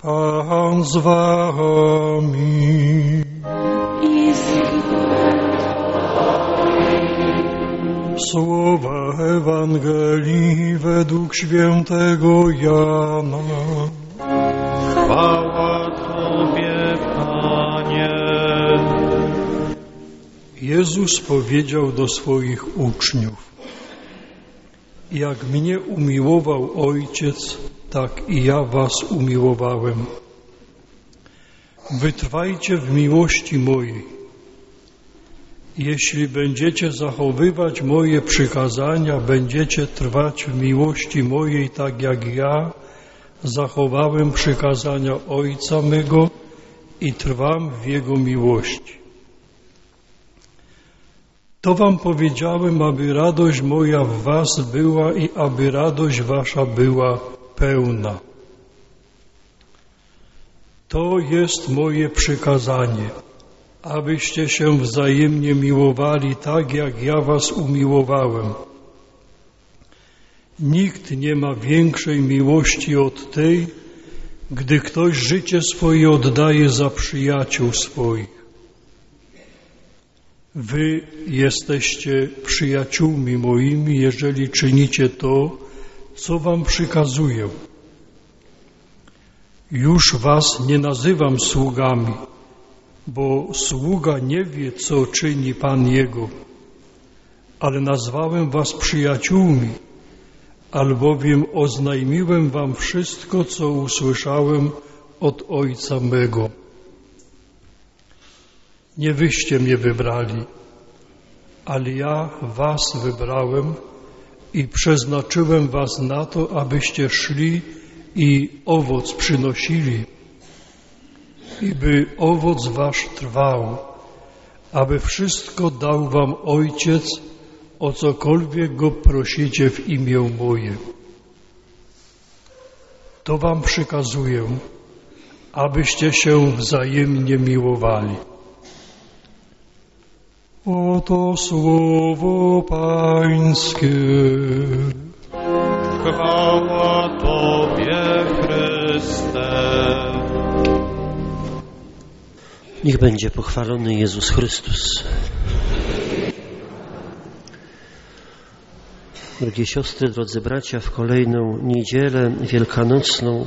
Pan z wami. Słowa Ewangelii według świętego Jana. Chwała Tobie, Panie. Jezus powiedział do swoich uczniów: jak mnie umiłował Ojciec, tak i ja was umiłowałem. Wytrwajcie w miłości mojej. Jeśli będziecie zachowywać moje przykazania, będziecie trwać w miłości mojej, tak jak ja zachowałem przykazania Ojca mego i trwam w Jego miłości. To wam powiedziałem, aby radość moja w was była i aby radość wasza była pełna. To jest moje przykazanie, abyście się wzajemnie miłowali tak, jak ja was umiłowałem. Nikt nie ma większej miłości od tej, gdy ktoś życie swoje oddaje za przyjaciół swoich. Wy jesteście przyjaciółmi moimi, jeżeli czynicie to, co wam przykazuję. Już was nie nazywam sługami, bo sługa nie wie, co czyni Pan jego, ale nazwałem was przyjaciółmi, albowiem oznajmiłem wam wszystko, co usłyszałem od Ojca mego. Nie wyście mnie wybrali, ale ja was wybrałem i przeznaczyłem was na to, abyście szli i owoc przynosili, i by owoc wasz trwał, aby wszystko dał wam Ojciec, o cokolwiek Go prosicie w imię moje. To wam przykazuję, abyście się wzajemnie miłowali. Oto słowo Pańskie. Chwała Tobie, Chryste. Niech będzie pochwalony Jezus Chrystus. Drogie siostry, drodzy bracia, w kolejną niedzielę wielkanocną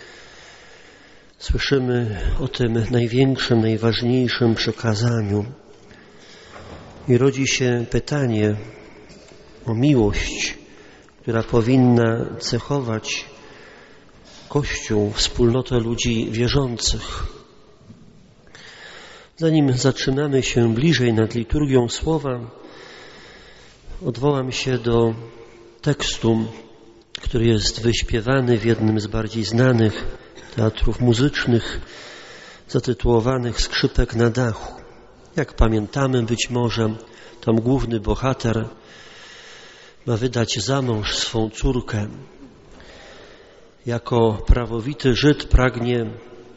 słyszymy o tym największym, najważniejszym przekazaniu. I rodzi się pytanie o miłość, która powinna cechować Kościół, wspólnotę ludzi wierzących. Zanim zatrzymamy się bliżej nad liturgią słowa, odwołam się do tekstu, który jest wyśpiewany w jednym z bardziej znanych teatrów muzycznych, zatytułowanych Skrzypek na dachu. Jak pamiętamy, być może tam główny bohater ma wydać za mąż swą córkę. Jako prawowity Żyd pragnie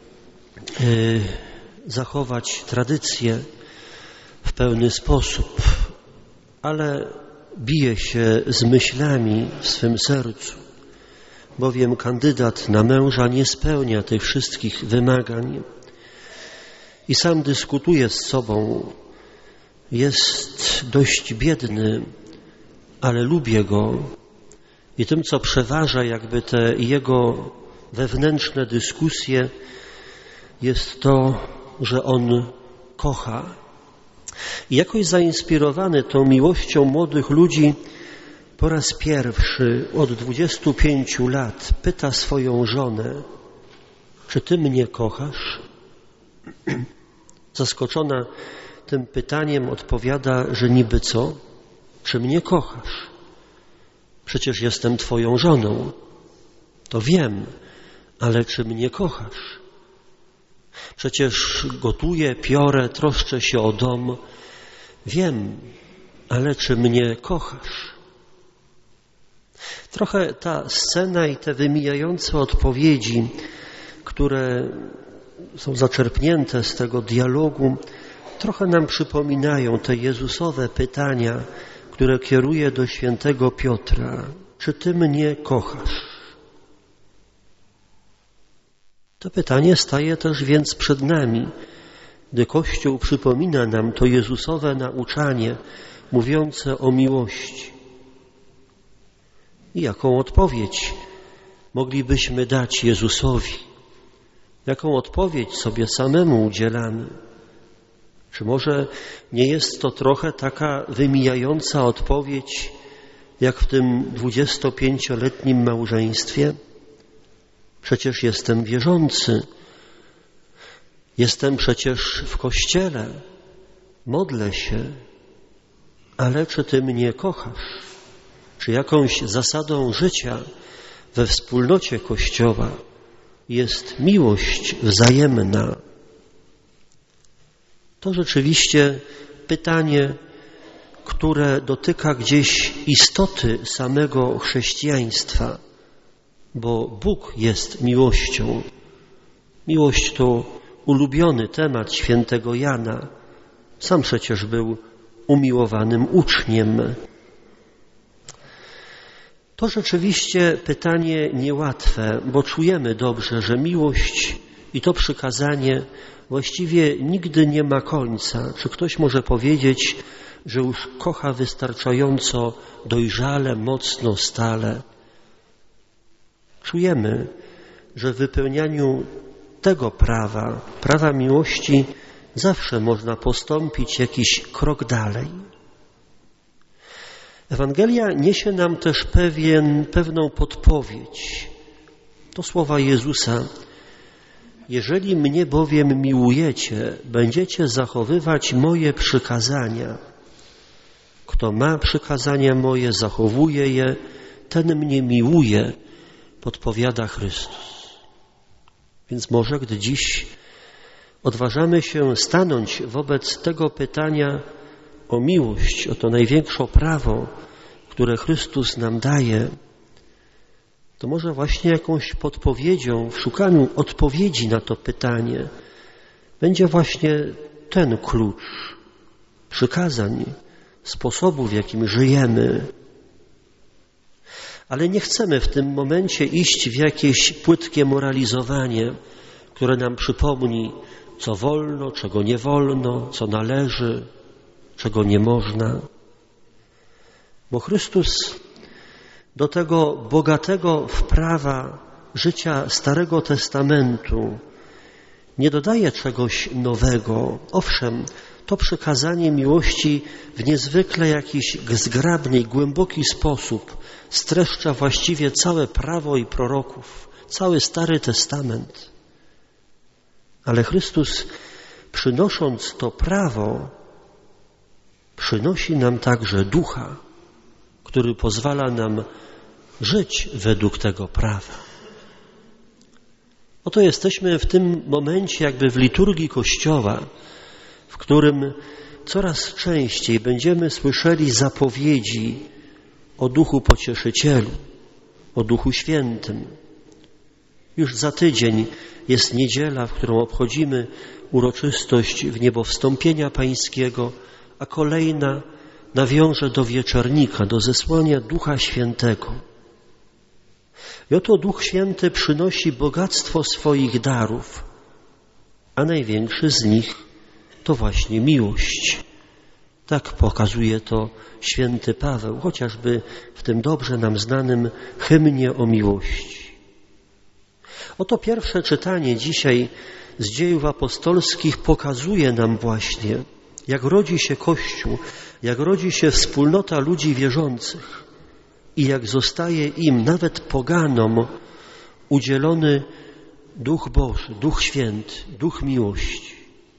zachować tradycję w pełny sposób, ale bije się z myślami w swym sercu, bowiem kandydat na męża nie spełnia tych wszystkich wymagań. I sam dyskutuje z sobą. Jest dość biedny, ale lubię go. I tym, co przeważa jakby te jego wewnętrzne dyskusje, jest to, że on kocha. I jakoś zainspirowany tą miłością młodych ludzi po raz pierwszy od 25 lat pyta swoją żonę: czy ty mnie kochasz? Zaskoczona tym pytaniem odpowiada, że niby co? Czy mnie kochasz? Przecież jestem twoją żoną. To wiem, ale czy mnie kochasz? Przecież gotuję, piorę, troszczę się o dom. Wiem, ale czy mnie kochasz? Trochę ta scena i te wymijające odpowiedzi, które są zaczerpnięte z tego dialogu, trochę nam przypominają te Jezusowe pytania, które kieruje do świętego Piotra. Czy ty mnie kochasz? To pytanie staje też więc przed nami, gdy Kościół przypomina nam to Jezusowe nauczanie mówiące o miłości. I jaką odpowiedź moglibyśmy dać Jezusowi? Jaką odpowiedź sobie samemu udzielamy? Czy może nie jest to trochę taka wymijająca odpowiedź, jak w tym 25-letnim małżeństwie? Przecież jestem wierzący, jestem przecież w Kościele, modlę się, ale czy Ty mnie kochasz? Czy jakąś zasadą życia we wspólnocie Kościoła jest miłość wzajemna? To rzeczywiście pytanie, które dotyka gdzieś istoty samego chrześcijaństwa, bo Bóg jest miłością. Miłość to ulubiony temat świętego Jana. Sam przecież był umiłowanym uczniem. To rzeczywiście pytanie niełatwe, bo czujemy dobrze, że miłość i to przykazanie właściwie nigdy nie ma końca. Czy ktoś może powiedzieć, że już kocha wystarczająco dojrzale, mocno, stale? Czujemy, że w wypełnianiu tego prawa miłości, zawsze można postąpić jakiś krok dalej. Ewangelia niesie nam też pewną podpowiedź. To słowa Jezusa. Jeżeli mnie bowiem miłujecie, będziecie zachowywać moje przykazania. Kto ma przykazania moje, zachowuje je, ten mnie miłuje, podpowiada Chrystus. Więc może gdy dziś odważamy się stanąć wobec tego pytania o miłość, o to największe prawo, które Chrystus nam daje, to może właśnie jakąś podpowiedzią w szukaniu odpowiedzi na to pytanie będzie właśnie ten klucz przykazań, sposobu, w jakim żyjemy. Ale nie chcemy w tym momencie iść w jakieś płytkie moralizowanie, które nam przypomni, co wolno, czego nie wolno, co należy, czego nie można. Bo Chrystus do tego bogatego wprawa życia Starego Testamentu nie dodaje czegoś nowego. Owszem, to przykazanie miłości w niezwykle jakiś zgrabny i głęboki sposób streszcza właściwie całe prawo i proroków, cały Stary Testament. Ale Chrystus, przynosząc to prawo, przynosi nam także Ducha, który pozwala nam żyć według tego prawa. Oto jesteśmy w tym momencie jakby w liturgii Kościoła, w którym coraz częściej będziemy słyszeli zapowiedzi o Duchu Pocieszycielu, o Duchu Świętym. Już za tydzień jest niedziela, w którą obchodzimy uroczystość wniebowstąpienia Pańskiego, a kolejna nawiąże do wieczornika, do zesłania Ducha Świętego. I oto Duch Święty przynosi bogactwo swoich darów, a największy z nich to właśnie miłość. Tak pokazuje to święty Paweł, chociażby w tym dobrze nam znanym hymnie o miłości. Oto pierwsze czytanie dzisiaj z Dziejów Apostolskich pokazuje nam właśnie, jak rodzi się Kościół, jak rodzi się wspólnota ludzi wierzących i jak zostaje im, nawet poganom, udzielony Duch Boży, Duch Święty, Duch miłości.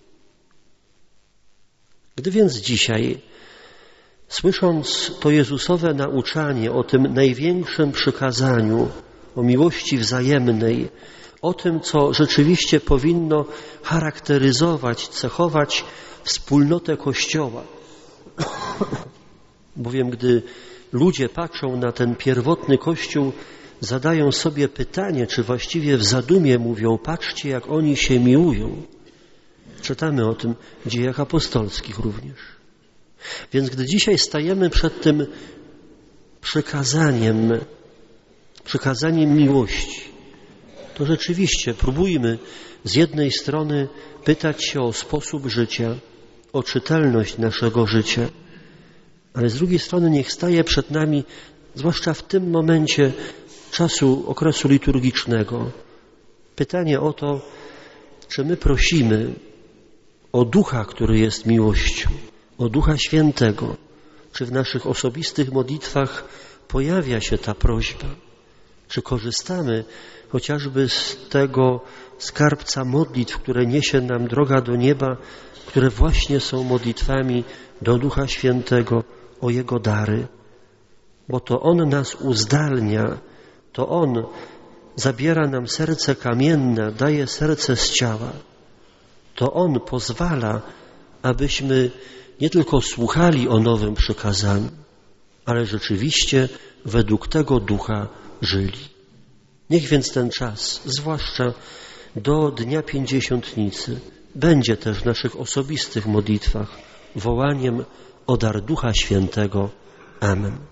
Gdy więc dzisiaj, słysząc to Jezusowe nauczanie o tym największym przykazaniu, o miłości wzajemnej, o tym, co rzeczywiście powinno charakteryzować, cechować wspólnotę Kościoła. Bowiem gdy ludzie patrzą na ten pierwotny Kościół, zadają sobie pytanie, czy właściwie w zadumie mówią, patrzcie, jak oni się miłują. Czytamy o tym w Dziejach Apostolskich również. Więc gdy dzisiaj stajemy przed tym przykazaniem miłości, to rzeczywiście próbujmy z jednej strony pytać się o sposób życia, o czytelność naszego życia, ale z drugiej strony niech staje przed nami, zwłaszcza w tym momencie czasu, okresu liturgicznego, pytanie o to, czy my prosimy o Ducha, który jest miłością, o Ducha Świętego, czy w naszych osobistych modlitwach pojawia się ta prośba, czy korzystamy chociażby z tego skarbca modlitw, które niesie nam droga do nieba, które właśnie są modlitwami do Ducha Świętego, o Jego dary, bo to On nas uzdalnia, to On zabiera nam serce kamienne, daje serce z ciała. To On pozwala, abyśmy nie tylko słuchali o nowym przykazaniu, ale rzeczywiście według tego Ducha żyli. Niech więc ten czas, zwłaszcza do Dnia Pięćdziesiątnicy, będzie też w naszych osobistych modlitwach wołaniem o dar Ducha Świętego. Amen.